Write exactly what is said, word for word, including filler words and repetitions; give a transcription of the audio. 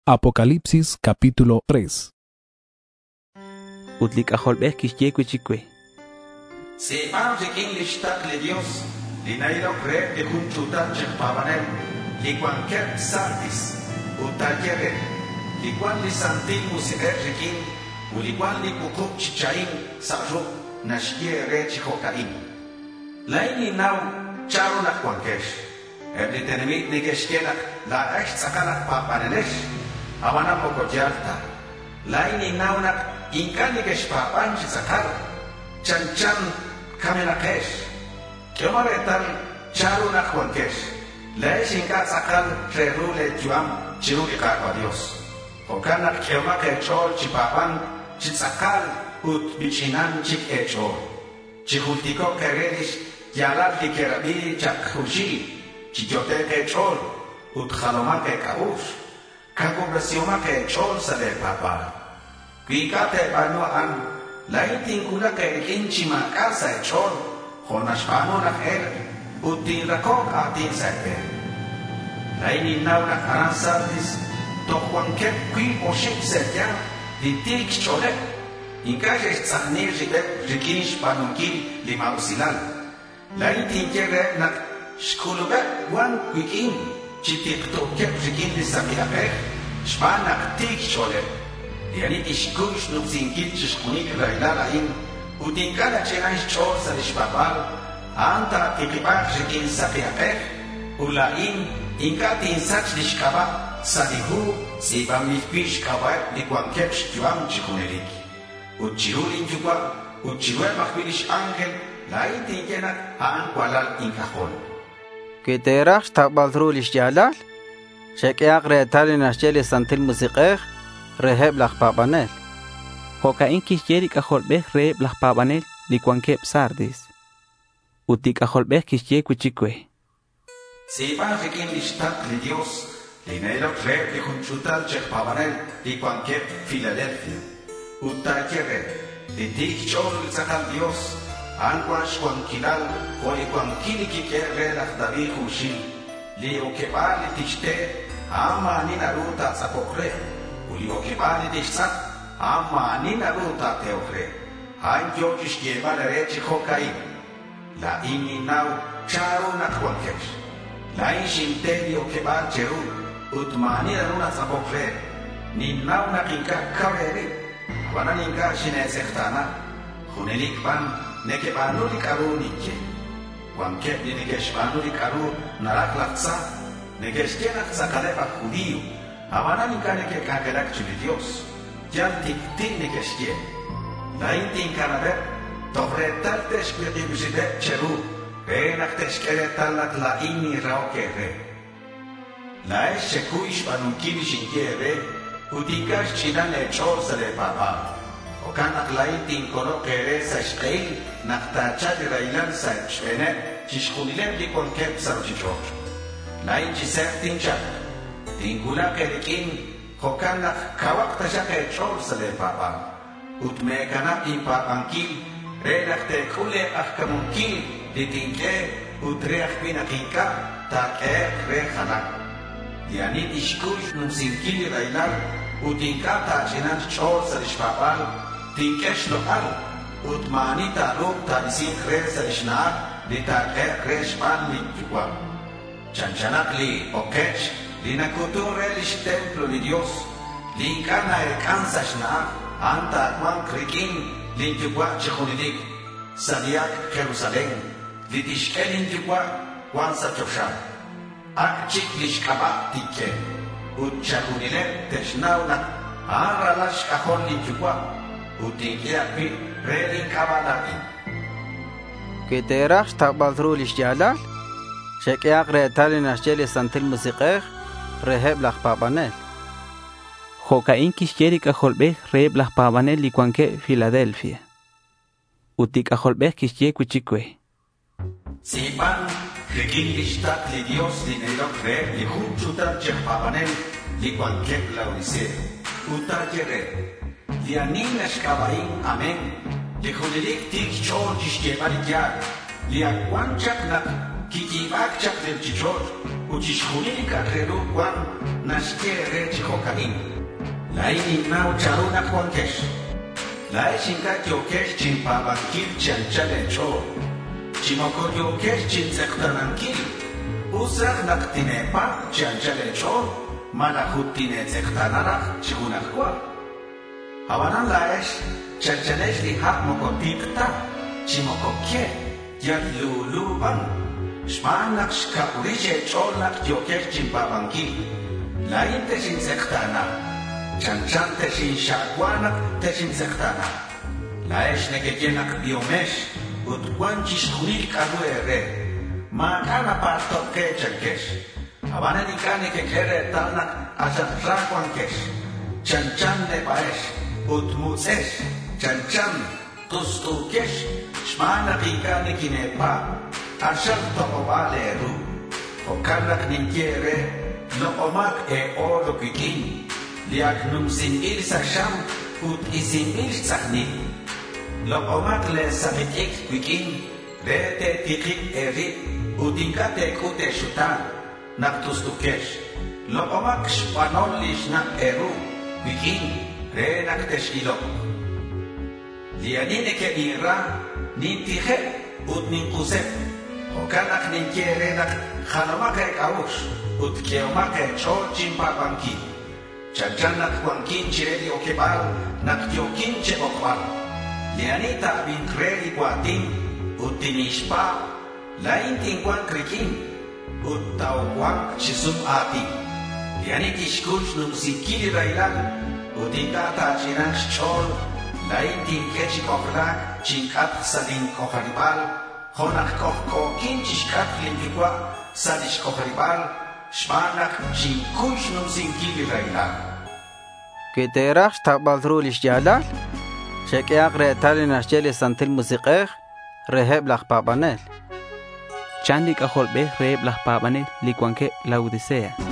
Apocalipsis capítulo tres. Utlik ajolbeh kishyeku chikwe. Se pan rekin lishtak le Dios, linairo re de junchuta chekpavanel, liguanker sardis, utayere, liguan li santil musier rekin, uliguan li kukuk chichain, sarro, nashkie re chihokain. Laini nau charu nak wankesh, ebli tenemit nikeshkenak, la echt sakanak papanenesh, avana mokojarta. Laini nau nak inkani keshpapan chisakar, chan chan kamenakesh, kiomaretan charu nak wankesh, leish inka sakal reru le juam chiru ikakwa Dios. Hokanak kiomake chol chipapan chisakal ut bichinan chik echol. Chihultiko keredish yalal kikerabi chakhushi, chiyote echol ut khalomake kaush, kakubrasiomake echol sale papa. Kuikate panuan, laitin kula kerikin chimakasa echol, honashpano nak er, utin rakok atin saipe. Lainin nau nak aransardis, tohuankep kui oshik setya, ditik chole, inkaje tzahne jibet jikinish panunkil lima usilal. Laitin kere nak shkulubet wan kuikin, chitik tokep jikin lisamiapek, shpanak tik chole. Yani ishkush nupsinkil chishkunik railalain, utinkala chenaish chor salishbabal, anta tikipach jikin sapiapek, ulain inkati insach lishkaba, salihu sibam lifpish kawai likuankepsh juam chikunelik. Uchirulin jugwa, uchirue makbilish angel, lain tinkenak haan kualal inkahol. Kiterach tabaldrulish jalal, shekiak retalin ashjeli santil musikeh, reheb lach papanel. Hokain kishyerik ajolbeh reheb lach papanel likuankep sardis. Utik ajolbeh kishyeku chikwe. Sepan rekin lishtak le Dios, linero reheb lihunchutal chek papanel likuankep Filadelfia. Utayere, litik chol sakal Dios, anquash quanquilal, oli quanquili kikere lach davi hushil, li okebali tishte, ama ninaruta zapokre. Uliokibali dishsak, ama ninaruta teokre. Han yokish yebale rechi hokain. La ini nau charu nakwankesh. La inshinteli okebal cheru, utmani naruna zapokre. Ni nau nakinka kaveri. Wana ninka shine sektana. Hunelik ban nekebanu likaru nikye. Wankep ni nekeshbanu likaru narak laksa. Nekeshkenak sakalepa judío. Avana nikane ke kagerak chuli Dios, yan tiktin nikeshkie. La intin kanaber, tofretal teshkiri biside cheru, penak teshkere talat la inni raoke re. La es shekuish panunkini shinkie re, utikash chinan echor sale papa. Okanak la intin kono kere sa shkeil, naktachad railan sa shvene, chishkunilem likon kep saruchichor. La inchi sertin chak. Tingula kerikin, hokanak kawak tashake chor sale papa. Utmekana impa ankil, renak te kule ahkamunkil, ditinke, utreach pinakinka, tak er rechanak. Dianit ishkush numsinkil railal, utinka tachinan chor salish papal, tinkesh loal, utmanita luk tadisin kre salishnar, ditak er kreshpan linkwa. Chanchanak li okech, Linakuture lish templo li Dios, linkana alcanza shna, anta akwan krikin, linjugwa chikunidik, sadiak Jerusalén, litishke linjugwa, wan satoshan. Ak chik lish kaba tike, utchakunile teshnawna, anra lash kahon linjugwa, utinkiakpi, relin kaba nakin. Kiterach tabaldru lish jalal, shekiak retalin ashjeli santil musikeh, reheb lach papanel. Hokain kishyerik ajolbeh reheb lach papanel likuanke Filadelfia. Utik ajolbeh kishyeku chikwe. Sepan rekin lishtak li Dios linelok re lihunchutar chek papanel likuanke Laodicea. Utayere, lianin eshkabain amen, lihulilik tik chor kishyebarik yad, liakwan chak nak kikibak chak del chichor, uchishkunika reruwan nashkere chihokain. Laini nau charuna kwankesh. Lai shinka kyokesh chimpabankil chanchale cho. Chimoko kyokesh chinsekhtanankil. Usrak naktinepa chanchale cho. Malakutine sekhtanarak chigunakwa. Hawanan laesh chanchalesh lihak mokotikta. Chimoko kye. Yat luluban. Shmanak shkapurishe cholnak kyokesh chimpabankil. Lain teshin sekhtana. Chanchan teshin shakwanak teshin sekhtana. Laesh nekekienak biomesh. Utwanchish hunil kaguere. Makana partok ke chankesh. Habana nikane kekere talnak asat rakwankesh. Chanchan ne paesh. Utmutsesh. Chanchan tustukesh. Shmana pikane kinepa. Asat tokobaleru. Okanak ninkiere. Lokomak e oro kikin. Liak num sinil sa sham. Ut isinil sahni. Lokomak le sabitik kikin. Rete tikik eri. Utingkate kute shutan. Naktustukesh. Lokomak shpanolish na eru. Kikin. Re naktesh ilok. Lianine ke ira. Nintihe. Ut ninkusep. Okanak ninkiere nak khanomake kaush. Ut keomake chol chimpabanki. Chanchanak wankin chireli okebal. Nak tiokin che okwal. Lianita bin kreli guatin. Ut tinishpa. Lain tingkwan krikin. Ut taukwak chisum ati. Lianit ishkush num sikili railan. Ut intata chiran chol. Lain tingkechi koklak. Chinkat sadin koharibal. Honak kohko kinchishkat limpikwa. Sadish koharibal. Shmanak chinkush num sikili railan. Kiterach tabaldrulish jalal. Shekiak re talinas jeli santil musikeh. Reheb lach papanel. Chandik ajolbe reheb lach papanel likwanke la Odisea.